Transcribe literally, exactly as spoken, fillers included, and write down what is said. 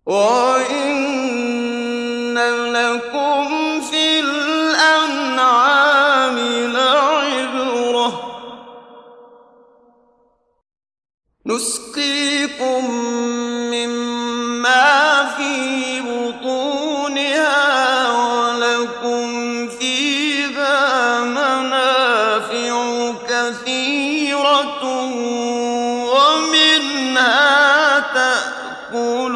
وَإِنَّ لَكُمْ فِي الْأَنْعَامِ لَعِبْرَةً ۖ نُّسْقِيكُم مِّمَّا فِي بُطُونِهَا وَلَكُمْ فِيهَا مَنَافِعُ كَثِيرَةٌ وَمِنْهَا تَأْكُلُونَ